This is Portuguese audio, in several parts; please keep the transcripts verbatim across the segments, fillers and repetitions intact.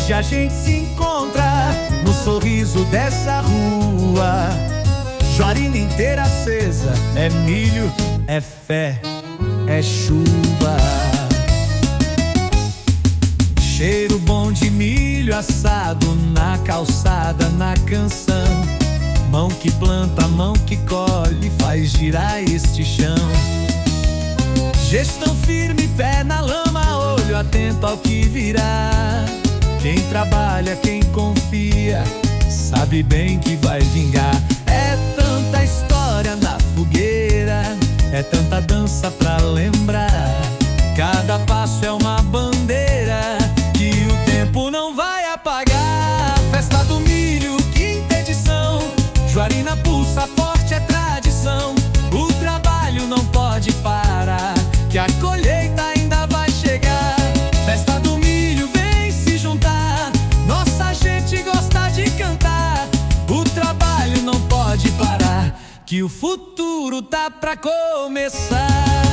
Hoje a gente se encontra no sorriso dessa rua. Juarina inteira acesa, é milho, é fé, é chuva. Cheiro bom de milho assado na calçada, na canção. Mão que planta, mão que colhe, faz girar este chão. Gestão firme, pé na lama, olho atento ao que virá. Quem trabalha, quem confia, sabe bem que vai vingar. É tanta história na fogueira, é tanta dança pra lembrar. Cada passo é uma bandeira que o tempo não vai apagar. Festa do milho, quinta edição. Juarina pulsa forte, é tradição. O trabalho não pode parar, que a colheita ainda vai chegar. Festa do milho, vem se juntar. Nossa gente gosta de cantar. O trabalho não pode parar, que o futuro tá pra começar.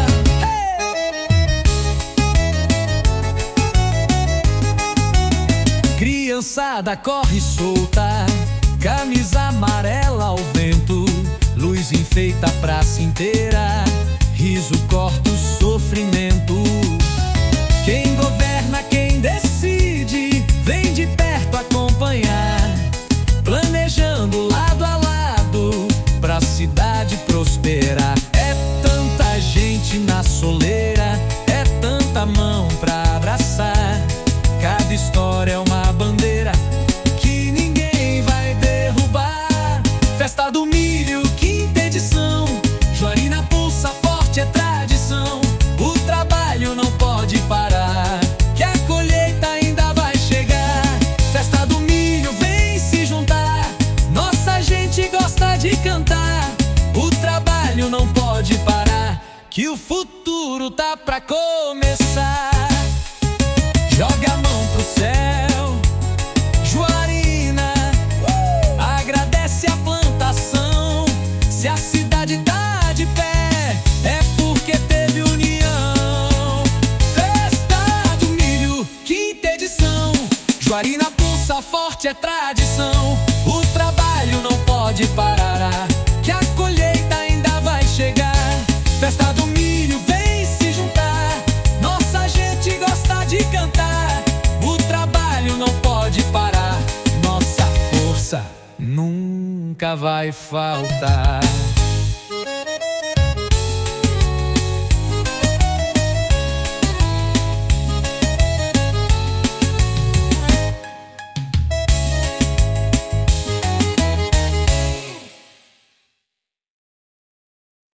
Criançada corre solta, camisa amarela ao vento. Luz enfeita a praça inteira, riso corta o sofrimento. Quem governa, quem decide, vem de perto acompanhar. Planejando lado a lado, pra cidade prosperar. É tanta gente na soleira, é tanta mão pra abraçar. Cada história é uma bandeira que ninguém vai derrubar. Festa do milho, quinta edição. Juarina pulsa forte, é tradição. O trabalho não pode parar, que a colheita ainda vai chegar. Festa do milho, vem se juntar. Nossa gente gosta de cantar. O trabalho não pode parar, que o futuro tá pra começar. Joga a mão pro céu, Juarina, uh! Agradece a plantação. Se a cidade tá de pé, é porque teve união. Festa do milho, quinta edição. Juarina pulsa forte, é tradição. O trabalho não pode parar, que a colheita ainda vai chegar. Festa do milho, vem se juntar. Nossa gente gosta de cantar. O trabalho não pode parar, nossa força nunca vai faltar.